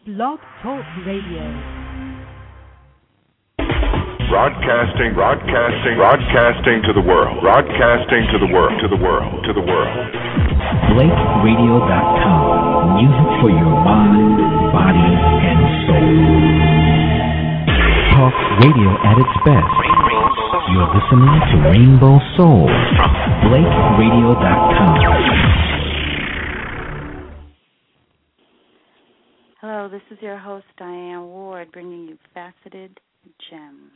Blog Talk Radio. Broadcasting to the world. BlakeRadio.com. Music for your mind, body, and soul. Talk radio at its best. You're listening to Rainbow Soul from BlakeRadio.com. Hello, this is your host, Diane Ward, bringing you Faceted Gems.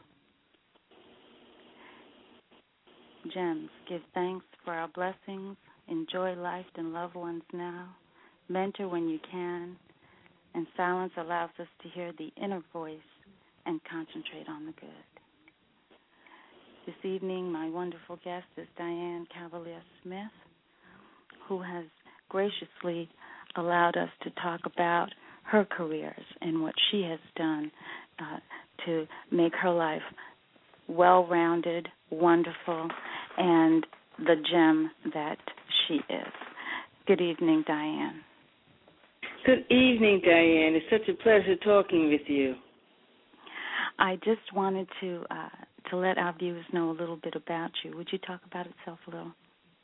Gems, give thanks for our blessings, enjoy life and loved ones now, mentor when you can, and silence allows us to hear the inner voice and concentrate on the good. This evening, my wonderful guest is Diane Cavalier-Smith, who has graciously allowed us to talk about her careers and what she has done to make her life well-rounded, wonderful, and the gem that she is. Good evening, Diane. Good evening, Diane. It's such a pleasure talking with you. I just wanted to let our viewers know a little bit about you. Would you talk about yourself a little?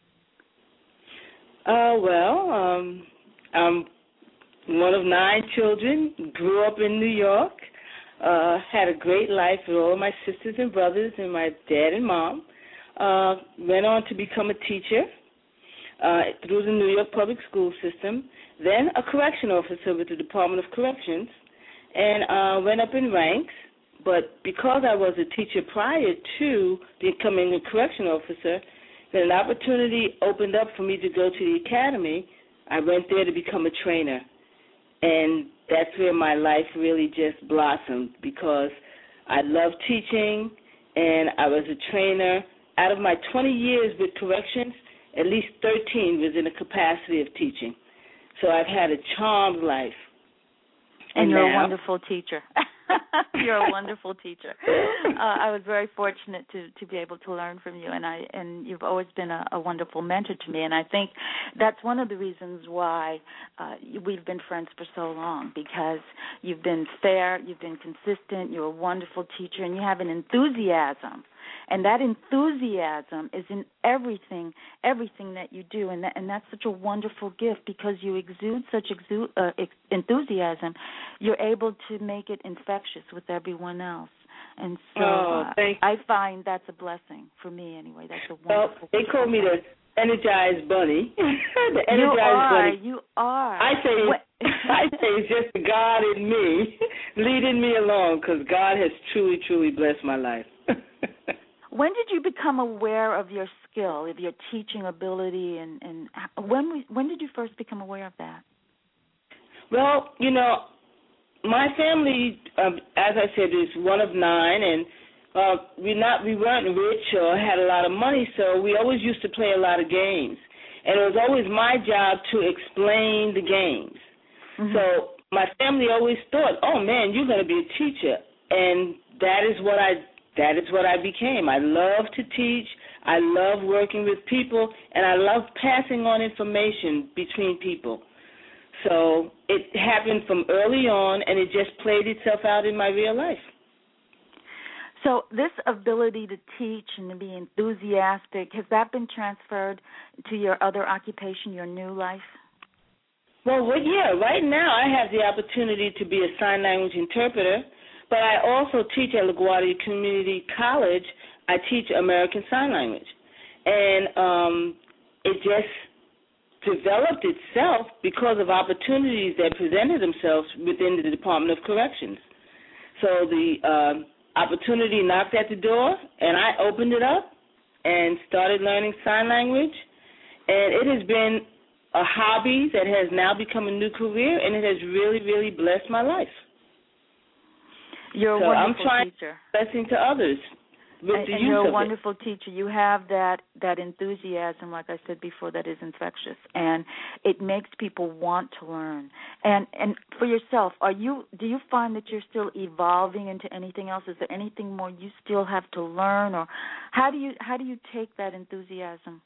I'm one of 9 children, grew up in New York, had a great life with all my sisters and brothers and my dad and mom. Went on to become a teacher through the New York public school system, then a correction officer with the Department of Corrections, and went up in ranks. But because I was a teacher prior to becoming a correction officer, then an opportunity opened up for me to go to the academy. I went there to become a trainer, and that's where my life really just blossomed because I love teaching, and I was a trainer. Out of my 20 years with corrections, at least 13 was in the capacity of teaching. So I've had a charmed life. And you're a wonderful teacher. You're a wonderful teacher. I was very fortunate to be able to learn from you, and you've always been a wonderful mentor to me. And I think that's one of the reasons why we've been friends for so long, because you've been fair, you've been consistent, you're a wonderful teacher, and you have an enthusiasm. And that enthusiasm is in everything that you do, and that's such a wonderful gift because you exude such enthusiasm. You're able to make it infectious with everyone else, and so I find that's a blessing for me anyway. That's a wonderful. They call me the Energized Bunny. The Energized Bunny. You are. I say it's just God in me leading me along because God has truly, truly blessed my life. When did you become aware of your skill, of your teaching ability, and when did you first become aware of that? Well, my family, as I said, is one of 9, and we weren't rich or had a lot of money, so we always used to play a lot of games, and it was always my job to explain the games. Mm-hmm. So my family always thought, "Oh man, you're going to be a teacher," and that is what I became. I love to teach. I love working with people, and I love passing on information between people. So it happened from early on, and it just played itself out in my real life. So this ability to teach and to be enthusiastic, has that been transferred to your other occupation, your new life? Well, yeah. Right now I have the opportunity to be a sign language interpreter, but I also teach at LaGuardia Community College. I teach American Sign Language. And it just developed itself because of opportunities that presented themselves within the Department of Corrections. So the opportunity knocked at the door, and I opened it up and started learning sign language. And it has been a hobby that has now become a new career, and it has really, really blessed my life. You're a wonderful teacher. I'm trying to blessing to others with the use of it. And you're a wonderful teacher. You have that enthusiasm, like I said before, that is infectious, and it makes people want to learn. And for yourself, do you find that you're still evolving into anything else? Is there anything more you still have to learn, or how do you take that enthusiasm?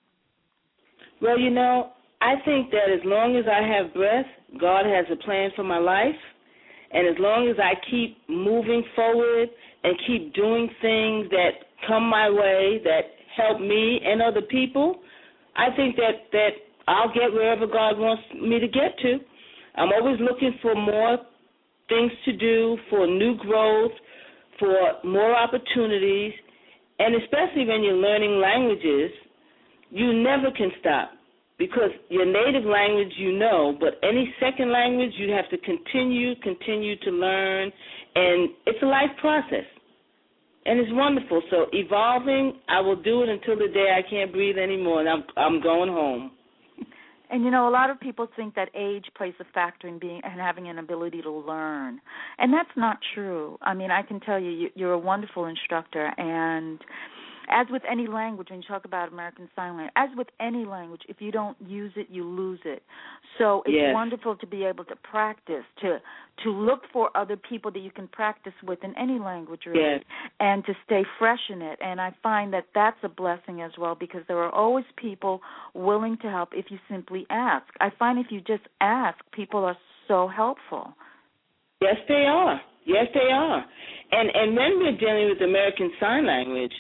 Well, I think that as long as I have breath, God has a plan for my life. And as long as I keep moving forward and keep doing things that come my way, that help me and other people, I think that I'll get wherever God wants me to get to. I'm always looking for more things to do, for new growth, for more opportunities, and especially when you're learning languages, you never can stop because your native language you know, but any second language you have to continue to learn, and it's a life process, and it's wonderful. So evolving, I will do it until the day I can't breathe anymore, and I'm going home. And, you know, a lot of people think that age plays a factor in being and having an ability to learn. And that's not true. I mean, I can tell you, you're a wonderful instructor. And as with any language, when you talk about American Sign Language, as with any language, if you don't use it, you lose it. So it's wonderful to be able to practice, to look for other people that you can practice with in any language, really, and to stay fresh in it. And I find that that's a blessing as well because there are always people willing to help if you simply ask. I find if you just ask, people are so helpful. Yes, they are. Yes, they are. And when we're dealing with American Sign Language,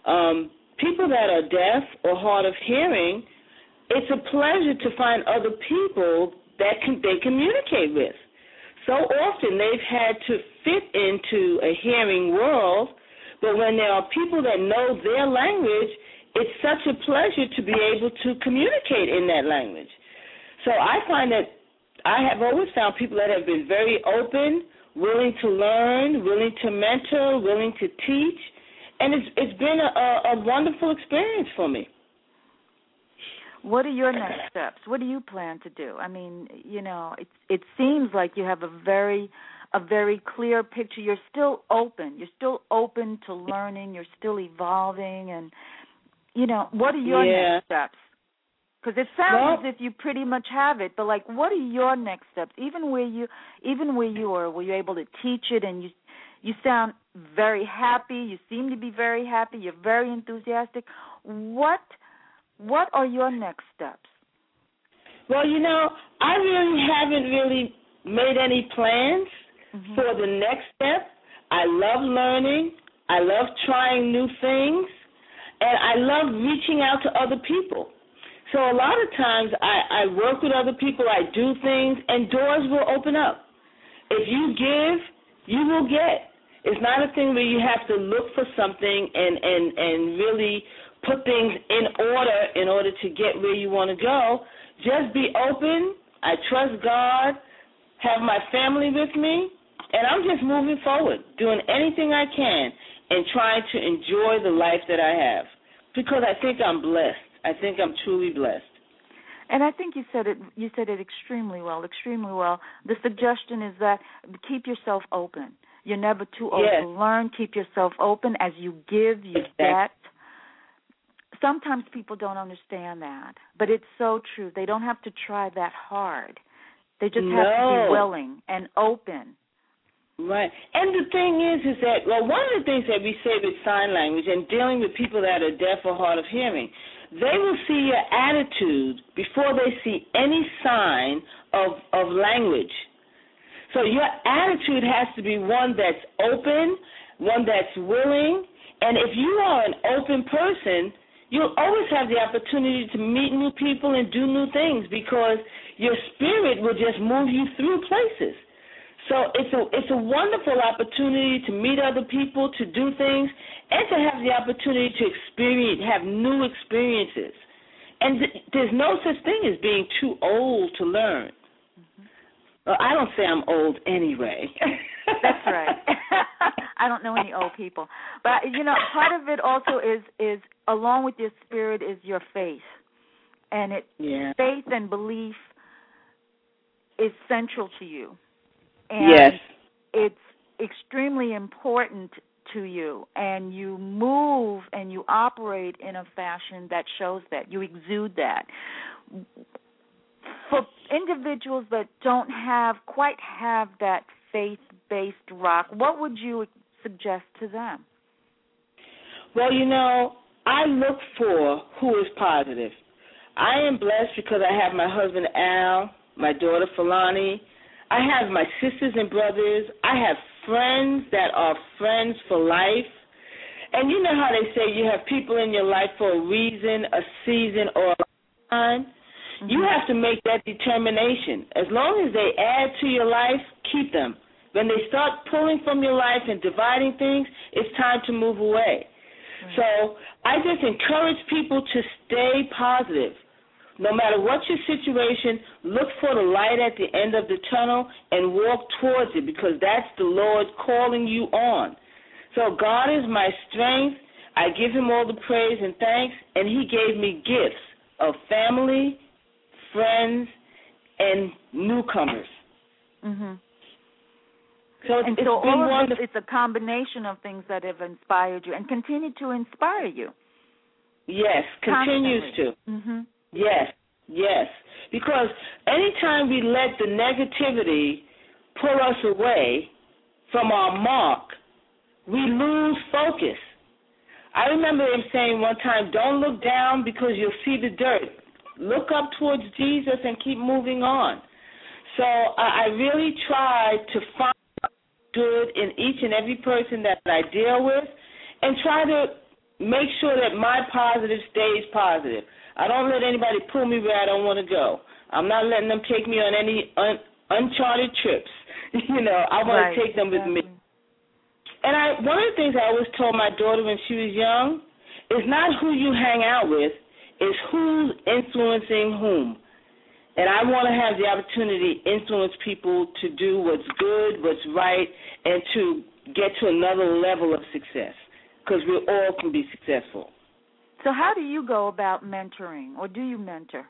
people that are deaf or hard of hearing, it's a pleasure to find other people that they communicate with. So often they've had to fit into a hearing world, but when there are people that know their language, it's such a pleasure to be able to communicate in that language. So I find that I have always found people that have been very open, willing to learn, willing to mentor, willing to teach, and it's been a wonderful experience for me. What are your next steps? What do you plan to do? I mean, you know, it seems like you have a very clear picture. You're still open. You're still open to learning. You're still evolving. And, you know, what are your next steps? Because it sounds as if you pretty much have it, but, like, what are your next steps? Even where you are, were you able to teach it and you sound very happy. You seem to be very happy. You're very enthusiastic. What are your next steps? Well, you know, I really haven't made any plans for the next step. I love learning. I love trying new things. And I love reaching out to other people. So a lot of times I work with other people. I do things, and doors will open up. If you give, you will get. It's not a thing where you have to look for something and really put things in order to get where you want to go. Just be open. I trust God, have my family with me, and I'm just moving forward, doing anything I can and trying to enjoy the life that I have because I think I'm blessed. I think I'm truly blessed. And I think you said it extremely well, extremely well. The suggestion is that keep yourself open. You're never too old to learn. Keep yourself open. As you give, you get. Sometimes people don't understand that, but it's so true. They don't have to try that hard. They just have to be willing and open. Right. And the thing is that, well, one of the things that we say with sign language and dealing with people that are deaf or hard of hearing, they will see your attitude before they see any sign of language. So your attitude has to be one that's open, one that's willing, and if you are an open person, you'll always have the opportunity to meet new people and do new things because your spirit will just move you through places. So it's a wonderful opportunity to meet other people, to do things, and to have the opportunity to have new experiences. And there's no such thing as being too old to learn. Well, I don't say I'm old anyway. That's right. I don't know any old people. But, you know, part of it also is along with your spirit is your faith. And faith and belief is central to you. And it's extremely important to you. And you move and you operate in a fashion that shows that. You exude that. For individuals that don't quite have that faith-based rock, what would you suggest to them? Well, you know, I look for who is positive. I am blessed because I have my husband, Al, my daughter, Falani. I have my sisters and brothers. I have friends that are friends for life. And you know how they say you have people in your life for a reason, a season, or a lifetime? Mm-hmm. You have to make that determination. As long as they add to your life, keep them. When they start pulling from your life and dividing things, it's time to move away. Mm-hmm. So I just encourage people to stay positive. No matter what your situation, look for the light at the end of the tunnel and walk towards it, because that's the Lord calling you on. So God is my strength. I give him all the praise and thanks, and he gave me gifts of family, friends, and newcomers. Mm-hmm. So and so all of this, it's a combination of things that have inspired you and continue to inspire you. Yes, continues to. Mm-hmm. Yes. Because anytime we let the negativity pull us away from our mark, we lose focus. I remember him saying one time, don't look down because you'll see the dirt. Look up towards Jesus and keep moving on. So I really try to find good in each and every person that I deal with and try to make sure that my positive stays positive. I don't let anybody pull me where I don't want to go. I'm not letting them take me on any uncharted trips. I want to take them with me. And one of the things I always told my daughter when she was young is not who you hang out with, is who's influencing whom. And I want to have the opportunity to influence people to do what's good, what's right, and to get to another level of success, because we all can be successful. So how do you go about mentoring, or do you mentor?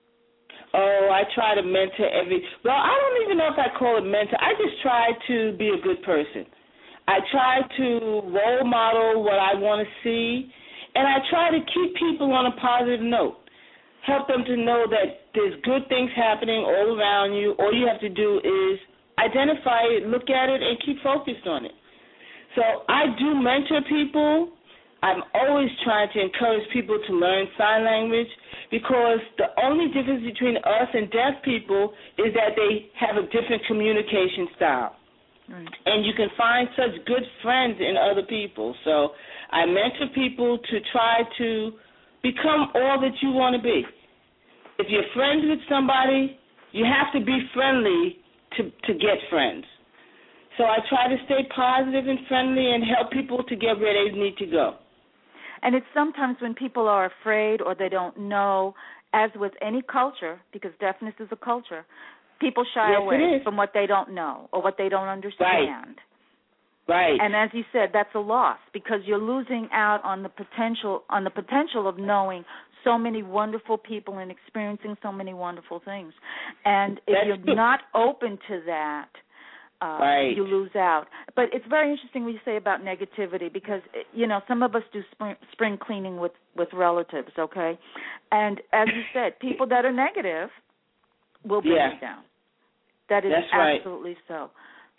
Oh, I try to mentor I don't even know if I call it mentor. I just try to be a good person. I try to role model what I want to see, and I try to keep people on a positive note, help them to know that there's good things happening all around you. All you have to do is identify it, look at it, and keep focused on it. So I do mentor people. I'm always trying to encourage people to learn sign language, because the only difference between us and deaf people is that they have a different communication style. Right. And you can find such good friends in other people. So I mentor people to try to become all that you want to be. If you're friends with somebody, you have to be friendly to get friends. So I try to stay positive and friendly and help people to get where they need to go. And it's sometimes when people are afraid or they don't know, as with any culture, because deafness is a culture, people shy away from what they don't know or what they don't understand. Right. And as you said, that's a loss, because you're losing out on the potential of knowing so many wonderful people and experiencing so many wonderful things. And if you're not open to that, you lose out. But it's very interesting what you say about negativity, because, some of us do spring cleaning with relatives, okay? And as you said, people that are negative will bring you down. That is absolutely so.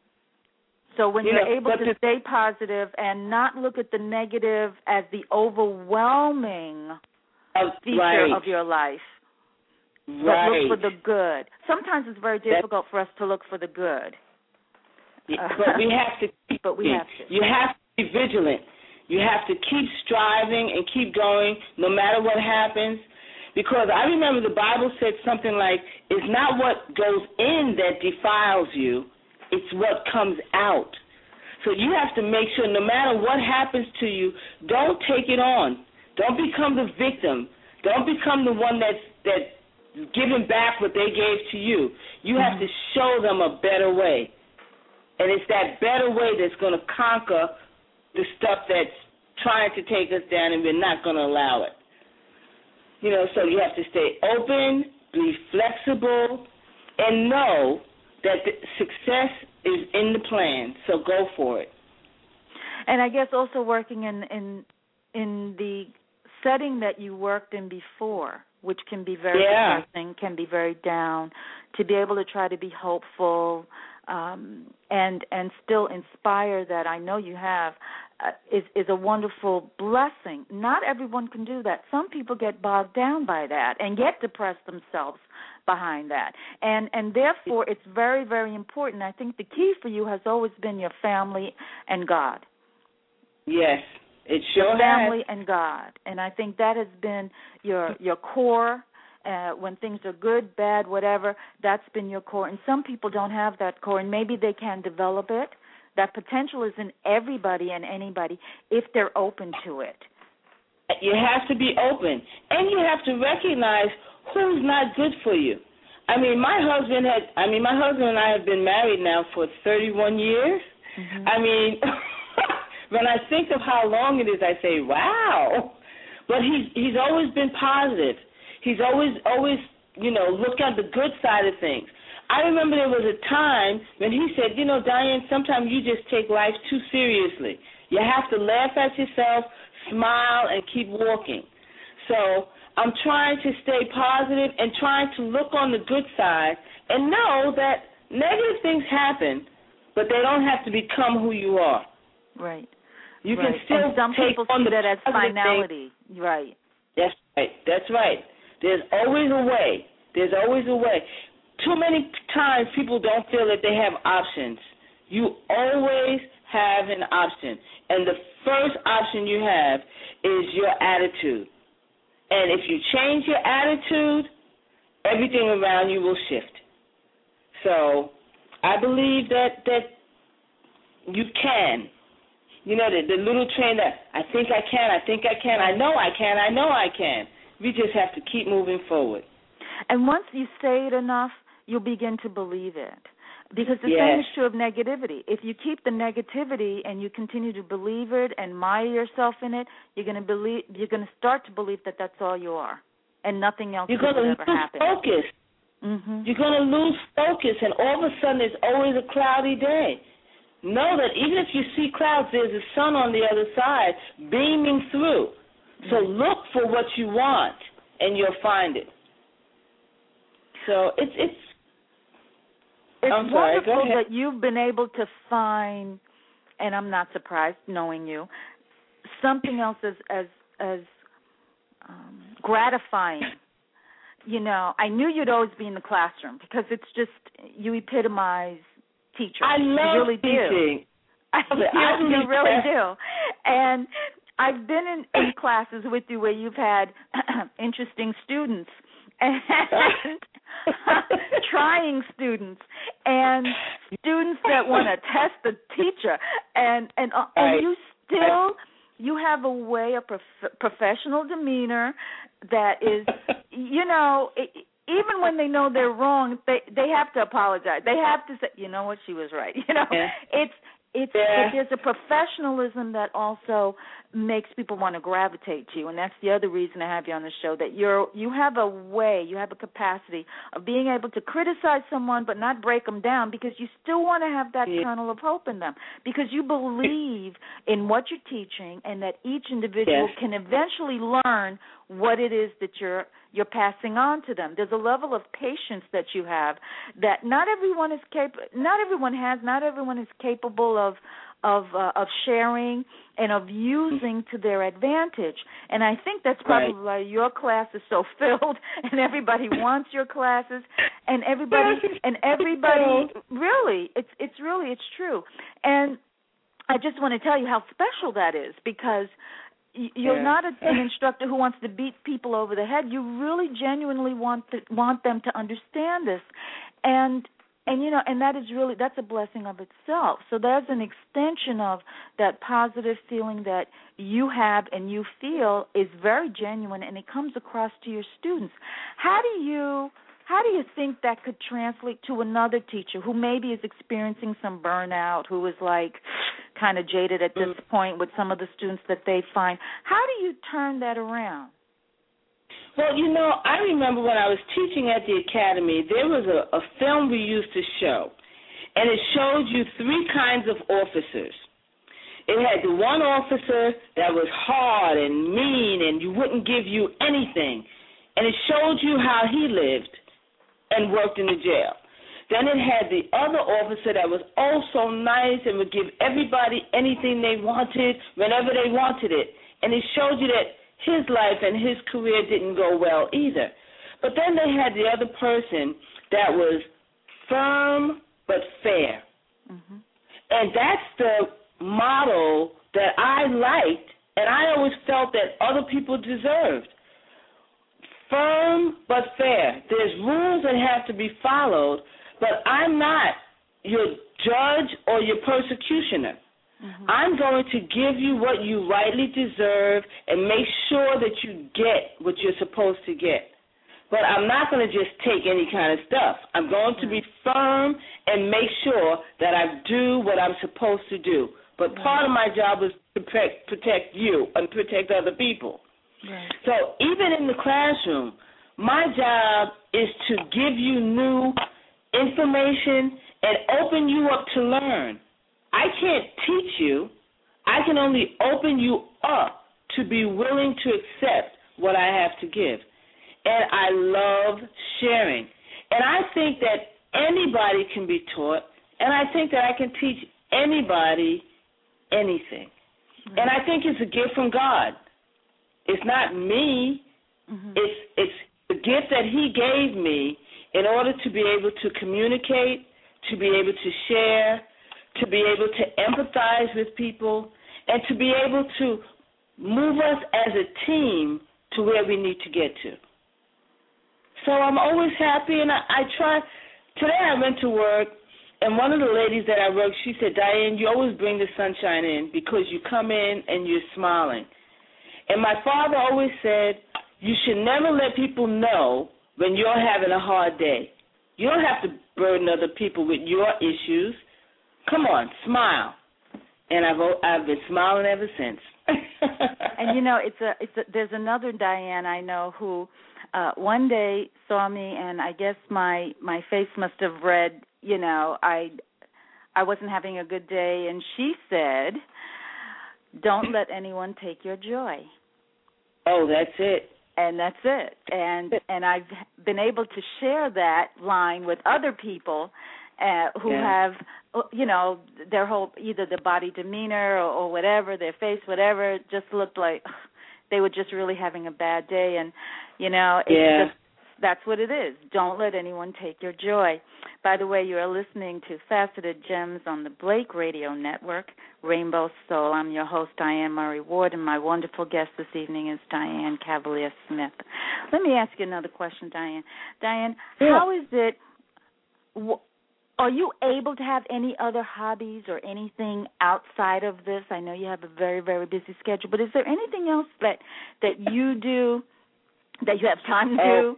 So when you're able to stay positive and not look at the negative as the overwhelming feature of your life, but look for the good. Sometimes it's very difficult for us to look for the good. But we have to. You have to be vigilant. You have to keep striving and keep going no matter what happens. Because I remember the Bible said something like, it's not what goes in that defiles you, it's what comes out. So you have to make sure no matter what happens to you, don't take it on. Don't become the victim. Don't become the one that's giving back what they gave to you. You have to show them a better way. And it's that better way that's going to conquer the stuff that's trying to take us down, and we're not going to allow it. So you have to stay open, be flexible, and know that the success is in the plan. So go for it. And I guess also working in the setting that you worked in before, which can be very depressing, can be very down, to be able to try to be hopeful and still inspire that. I know you have. is a wonderful blessing. Not everyone can do that. Some people get bogged down by that and get depressed themselves behind that. And therefore, it's very, very important. I think the key for you has always been your family and God. Yes, it sure has. Family and God. And I think that has been your core. When things are good, bad, whatever, that's been your core. And some people don't have that core, and maybe they can develop it. That potential is in everybody and anybody if they're open to it. You have to be open, and you have to recognize who's not good for you. My husband and I have been married now for 31 years. Mm-hmm. When I think of how long it is, I say, wow. But he's always been positive. He's always looked at the good side of things. I remember there was a time when he said, Diane, sometimes you just take life too seriously. You have to laugh at yourself, smile, and keep walking. So I'm trying to stay positive and trying to look on the good side and know that negative things happen, but they don't have to become who you are. Right. You can still and some take people on see the that as finality. Thing. Right. That's right. That's right. There's always a way. There's always a way. Too many times people don't feel that they have options. You always have an option. And the first option you have is your attitude. And if you change your attitude, everything around you will shift. So I believe that you can. The little train that I think I can, I know I can. We just have to keep moving forward. And once you say it enough, you'll begin to believe it. Because the same is true of negativity. If you keep the negativity and you continue to believe it and mire yourself in it, you're going to start to believe that that's all you are, and nothing else will ever happen. Focus. Mm-hmm. You're going to lose focus, and all of a sudden there's always a cloudy day. Know that even if you see clouds, there's a sun on the other side beaming through. So look for what you want, and you'll find it. So it's wonderful that you've been able to find, and I'm not surprised knowing you, something else as gratifying. I knew you'd always be in the classroom because it's just, you epitomize teacher. I love teaching. You really do. And I've been in classes with you where you've had interesting students and trying students and students that want to test the teacher, and you still you have a way, a professional demeanor that is, even when they know they're wrong, they have to apologize. They have to say, you know what, she was right. There's a professionalism that also makes people want to gravitate to you, and that's the other reason I have you on the show, that you have a way, you have a capacity of being able to criticize someone but not break them down, because you still want to have that kernel of hope in them, because you believe in what you're teaching and that each individual can eventually learn what it is that you're passing on to them. There's a level of patience that you have that not everyone is capable of sharing and of using to their advantage. And I think that's probably why your class is so filled, and everybody wants your classes, and everybody really, it's true. And I just want to tell you how special that is, because you're not an instructor who wants to beat people over the head. You really genuinely want them to understand this, and that is really, that's a blessing of itself. So there's an extension of that positive feeling that you have and you feel is very genuine, and it comes across to your students. How do you think that could translate to another teacher who maybe is experiencing some burnout, who is like kind of jaded at this point with some of the students that they find? How do you turn that around? Well, I remember when I was teaching at the academy, there was a film we used to show, and it showed you three kinds of officers. It had the one officer that was hard and mean and wouldn't give you anything, and it showed you how he lived and worked in the jail. Then it had the other officer that was oh so nice and would give everybody anything they wanted whenever they wanted it. And it showed you that his life and his career didn't go well either. But then they had the other person that was firm but fair. Mm-hmm. And that's the model that I liked and I always felt that other people deserved. Firm but fair. There's rules that have to be followed, but I'm not your judge or your persecutioner. Mm-hmm. I'm going to give you what you rightly deserve and make sure that you get what you're supposed to get. But I'm not going to just take any kind of stuff. I'm going to be firm and make sure that I do what I'm supposed to do. But part of my job is to protect you and protect other people. Right. So even in the classroom, my job is to give you new information and open you up to learn. I can't teach you. I can only open you up to be willing to accept what I have to give. And I love sharing. And I think that anybody can be taught, and I think that I can teach anybody anything. Mm-hmm. And I think it's a gift from God. It's not me. Mm-hmm. It's the gift that He gave me in order to be able to communicate, to be able to share, to be able to empathize with people, and to be able to move us as a team to where we need to get to. So I'm always happy, and I try. Today I went to work, and one of the ladies that I work, she said, Diane, you always bring the sunshine in because you come in and you're smiling. And my father always said, you should never let people know when you're having a hard day. You don't have to burden other people with your issues. Come on, smile. And I've been smiling ever since. And you know, there's another Diane I know who one day saw me, and I guess my face must have read, you know, I wasn't having a good day, and she said, "Don't let anyone take your joy." Oh, that's it. And that's it. And I've been able to share that line with other people who have, you know, their whole, either the body demeanor or whatever, their face, whatever, just looked like they were just really having a bad day. And, you know, it's just, that's what it is. Don't let anyone take your joy. By the way, you are listening to Faceted Gems on the Blake Radio Network, Rainbow Soul. I'm your host, Diane Murray Ward, and my wonderful guest this evening is Diane Cavalier Smith. Let me ask you another question, Diane. Diane, how is it, are you able to have any other hobbies or anything outside of this? I know you have a very, very busy schedule, but is there anything else that you do that you have time to do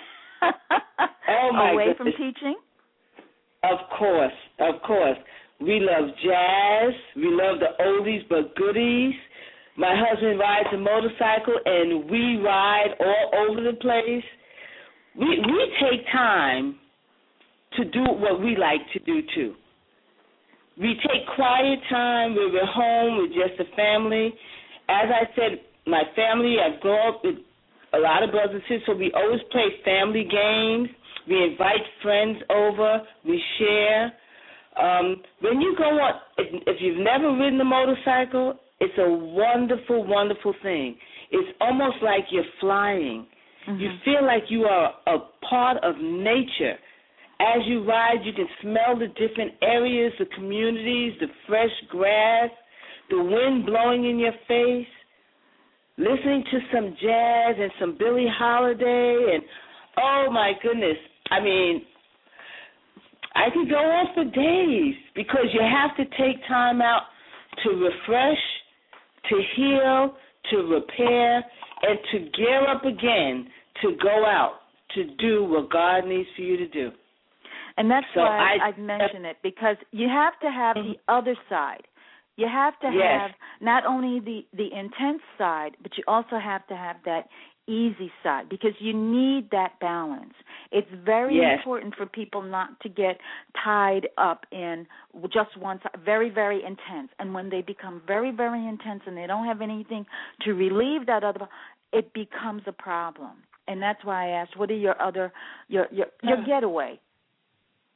away from teaching? Of course. We love jazz. We love the oldies but goodies. My husband rides a motorcycle, and we ride all over the place. We take time to do what we like to do, too. We take quiet time where we're home with just the family. As I said, my family, I've grown up with a lot of brothers and sisters, so we always play family games. We invite friends over. We share. When you go on, if you've never ridden a motorcycle, it's a wonderful, wonderful thing. It's almost like you're flying. Mm-hmm. You feel like you are a part of nature. As you ride, you can smell the different areas, the communities, the fresh grass, the wind blowing in your face, listening to some jazz and some Billie Holiday, and oh my goodness, I mean, I could go on for days because you have to take time out to refresh, to heal, to repair, and to gear up again to go out to do what God needs for you to do. And that's why I've mentioned it, because you have to have the other side. You have to have not only the intense side, but you also have to have that easy side, because you need that balance. It's very important for people not to get tied up in just one side, very, very intense. And when they become very, very intense and they don't have anything to relieve that other, it becomes a problem. And that's why I asked, what are your other, your getaway?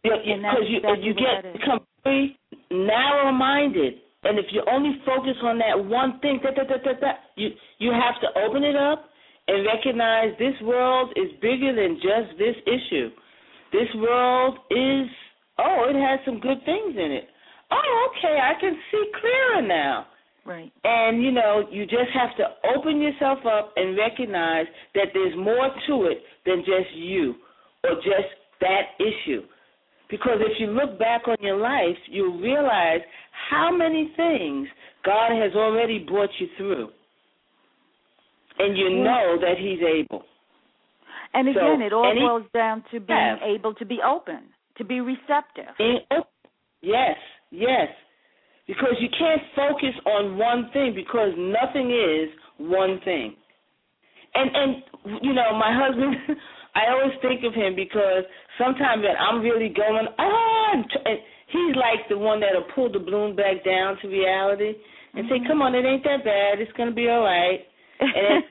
Because you become very narrow-minded. And if you only focus on that one thing, you have to open it up and recognize this world is bigger than just this issue. This world is, it has some good things in it. Oh, okay, I can see clearer now. Right. And, you just have to open yourself up and recognize that there's more to it than just you or just that issue. Because if you look back on your life, you'll realize how many things God has already brought you through. And you know that He's able. And again, it all boils down to being able to be open, to be receptive. Yes. Because you can't focus on one thing because nothing is one thing. And my husband, I always think of him because sometimes when I'm really going, and he's like the one that'll pull the balloon back down to reality and say, come on, it ain't that bad. It's going to be all right. And,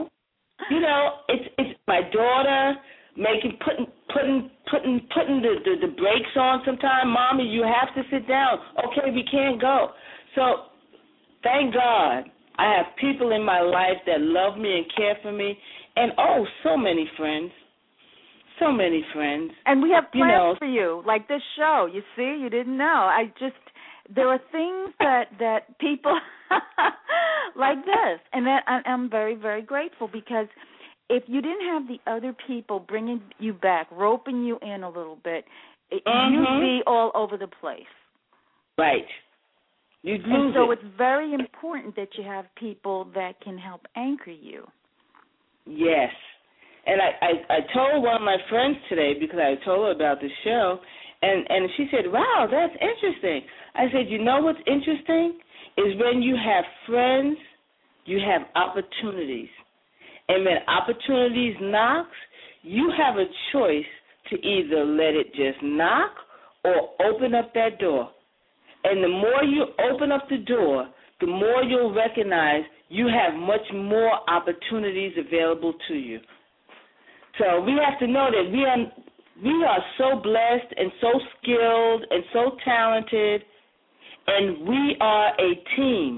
it's my daughter putting the brakes on sometime. Mommy, you have to sit down. Okay, we can't go. So thank God I have people in my life that love me and care for me. And, so many friends. So many friends. And we have plans for you, like this show. You see, you didn't know. There are things that people like this. And that I'm very, very grateful because if you didn't have the other people bringing you back, roping you in a little bit, you'd be all over the place. Right. You'd lose and so it's very important that you have people that can help anchor you. Yes. And I told one of my friends today because I told her about the show, and she said, wow, that's interesting. I said, you know what's interesting is when you have friends, you have opportunities. And when opportunities knocks, you have a choice to either let it just knock or open up that door. And the more you open up the door, the more you'll recognize you have much more opportunities available to you. So we have to know that we are so blessed and so skilled and so talented, and we are a team.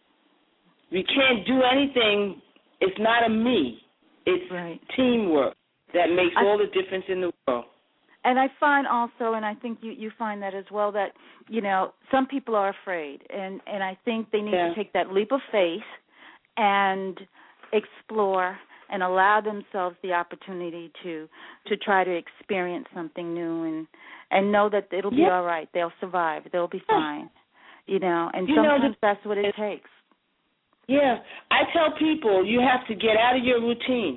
We can't do anything. It's not a me. It's teamwork that makes all the difference in the world. And I find also, and I think you find that as well, that, some people are afraid. And I think they need to take that leap of faith and explore and allow themselves the opportunity to try to experience something new and know that it'll be all right. They'll survive. They'll be fine. And sometimes that's what it takes. Yeah. I tell people you have to get out of your routine.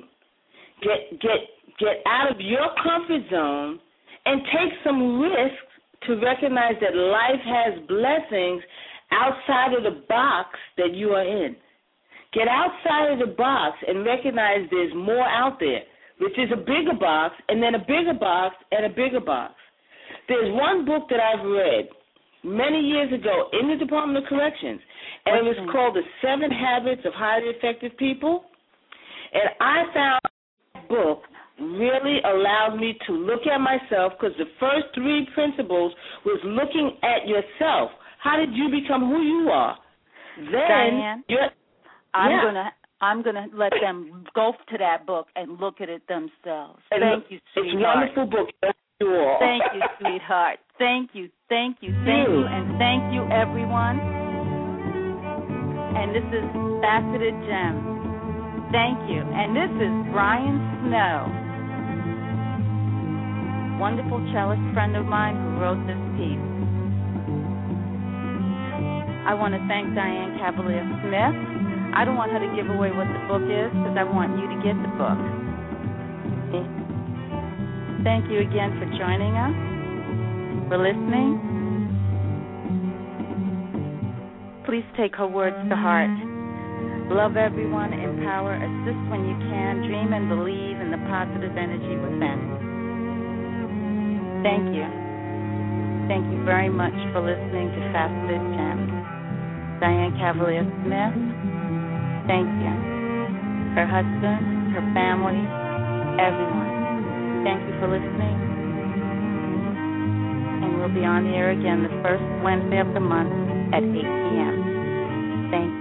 Get out of your comfort zone and take some risks to recognize that life has blessings outside of the box that you are in. Get outside of the box and recognize there's more out there, which is a bigger box and then a bigger box and a bigger box. There's one book that I've read many years ago in the Department of Corrections, and it was called The 7 Habits of Highly Effective People. And I found that book really allowed me to look at myself because the first 3 principles was looking at yourself. How did you become who you are? Then I'm gonna let them go to that book and look at it themselves. Thank you, sweetheart. It's a wonderful book. Thank you all. Thank you, sweetheart. Thank you, and thank you, everyone. And this is Faceted Gems. Thank you. And this is Brian Snow, wonderful cellist friend of mine who wrote this piece. I want to thank Diane Cavalier-Smith. I don't want her to give away what the book is because I want you to get the book. Thank you again for joining us, for listening. Please take her words to heart. Love everyone, empower, assist when you can, dream and believe in the positive energy within. Thank you. Thank you very much for listening to Faceted Gems. Diane Cavalier-Smith, thank you. Her husband, her family, everyone. Thank you for listening. be on the air again the first Wednesday of the month at 8 p.m. Thank